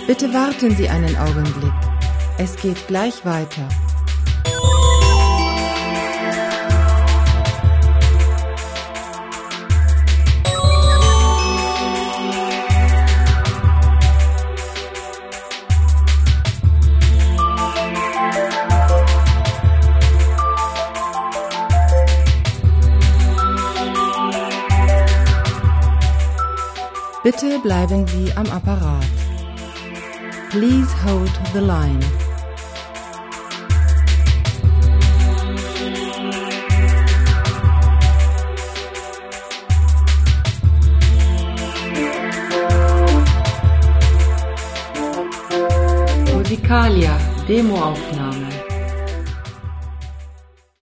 Bitte warten Sie einen Augenblick. Es geht gleich weiter. Bitte bleiben Sie am Apparat. Please hold the line. Musicalia, Demoaufnahme.